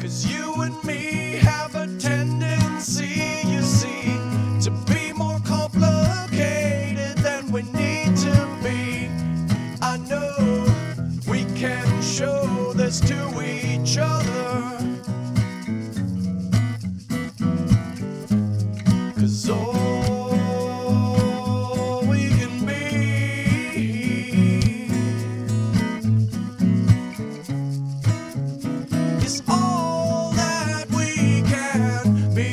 'Cause you and me have a tendency, you see, to be more complicated than we need to be. I know we can show this to each other, 'cause all we can be is all that we can be.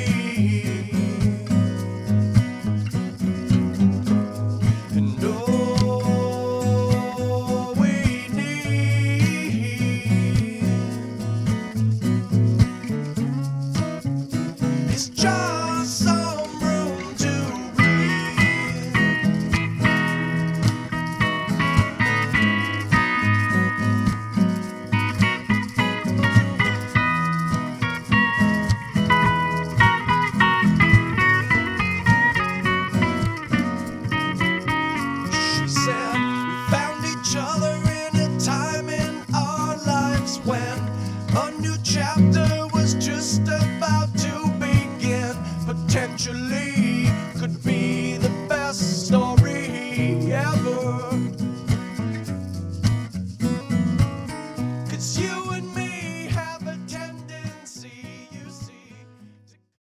And all we need is just some room to breathe. She said we found each other in a time in our lives when a new chapter was just about to begin. Potentially